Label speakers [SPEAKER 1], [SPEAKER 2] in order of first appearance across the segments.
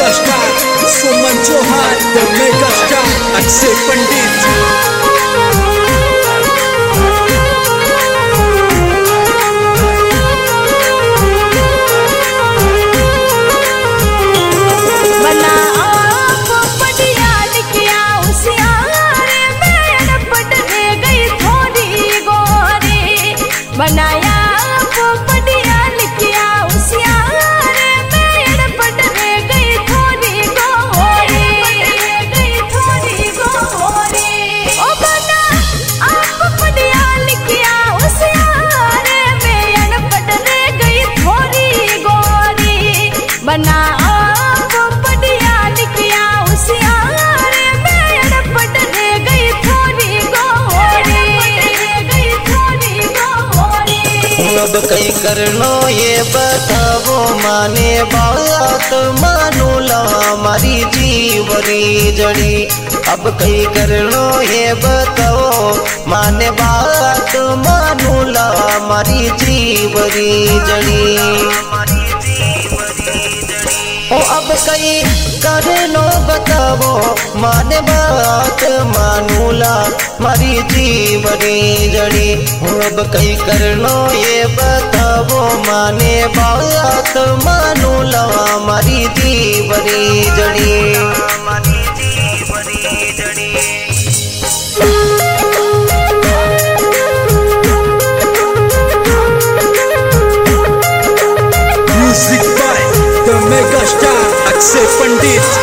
[SPEAKER 1] Mega star Suman Chauhan, the mega star Akshay Pandit.
[SPEAKER 2] बनाया पोपटिया लिखिया उसियार मेड़ पट रे गई थोड़ी गोरी ओ बना आप पोपटिया लिखिया उसियार मेड़ पट रे गई थोड़ी गोरी बना आप पोपटिया लिखिया उसियार मेड़ पट रे गई थोड़ी गोरी
[SPEAKER 3] अब कई करनो ये बताओ माने बात मानूला हमारी जीवरी जड़ी। अब कई करनो ये बताओ माने बात मानूला हमारी जीवरी जड़ी। ओ अब कई करनो बताओ माने बात मानूला मारी जीवरी जड़ी। अब कई करनो ये बताओ माने बात मानूला मारी जीवरी जड़ी।
[SPEAKER 1] Music by the mega star Akshay Pandit.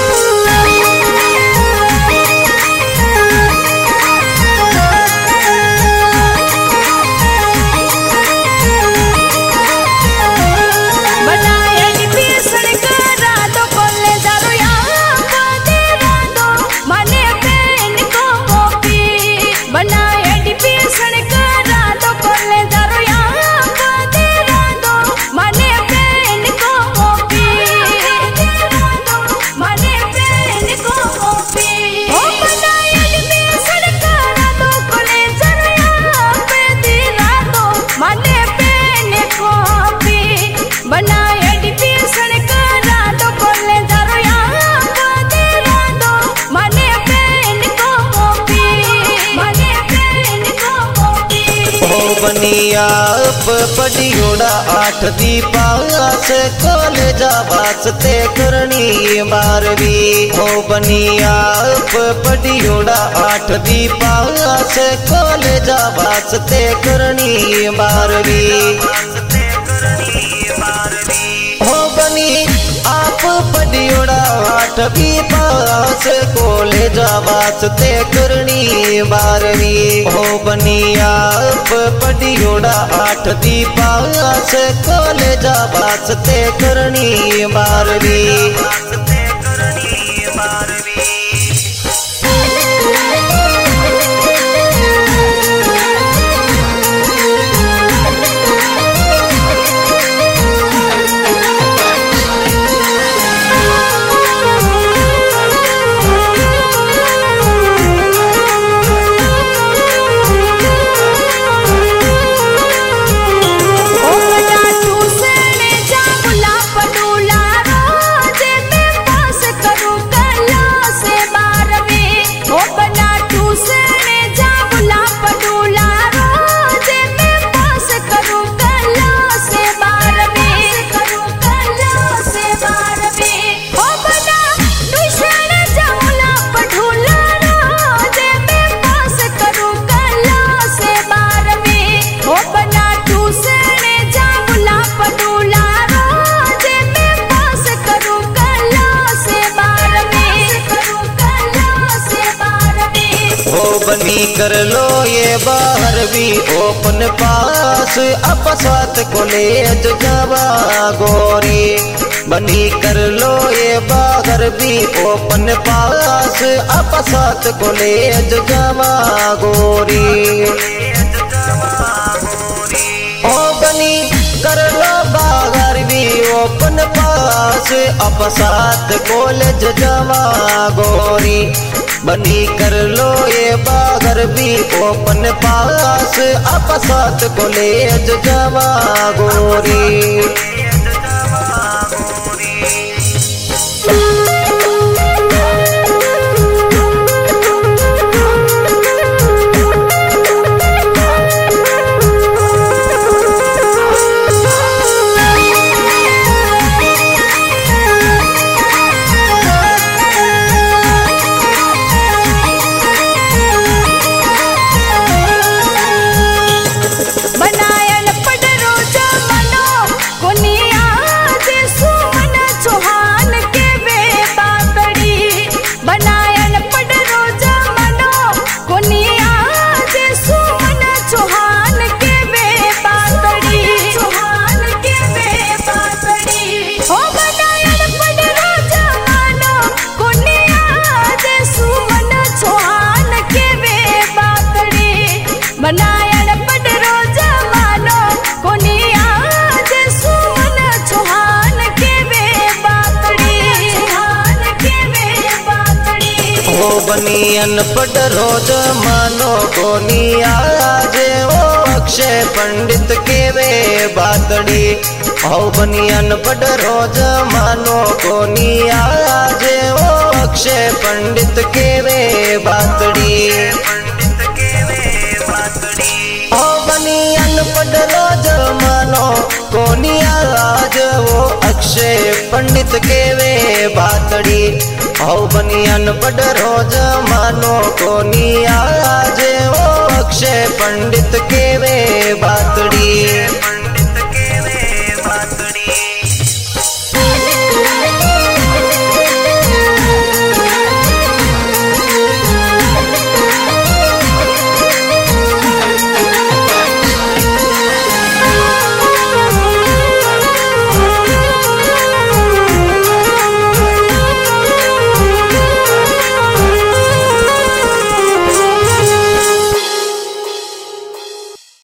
[SPEAKER 3] बनिया पढ़ियोड़ा 8 दी पास कॉलेज वास्ते करनी 12वीं। हो बनिया पढ़ियोड़ा 8 दी पास कॉलेज वास्ते करनी 12वीं। हो बनी आप पढ़ियोड़ा 8वीं पास कॉलेज वास्ते करनी 12वीं। हो बनी आप पढ़ियोड़ा 8 दी पास कॉलेज वास्ते करनी 12वीं। बनी कर लो ये 12वीं ओपन पास अब साथ कॉलेज जावा गोरी। बनी कर लो ये 12वीं ओपन पास अब साथ कॉलेज जावा गोरी। ओ बनी कर लो 12वीं ओपन पास अब साथ कॉलेज जावा गोरी। बनी कर लो ये 12वीं ओपन पास अब साथ कॉलेज जावा गोरी। बनी अनपढ़ रोज मानो कोनी आज ओ अक्षय पंडित केवे बातड़ी औ बनी अनपढ़ रोज मानो कोनी आज ओ अक्षय पंडित केवे बातड़ी औ बनी अनपढ़ रोज मानो कोनी आज वो अक्षय पंडित केवे बातड़ी औ बनी अनपढ़ रोज मानो कोनी आज ओ अक्षय पंडित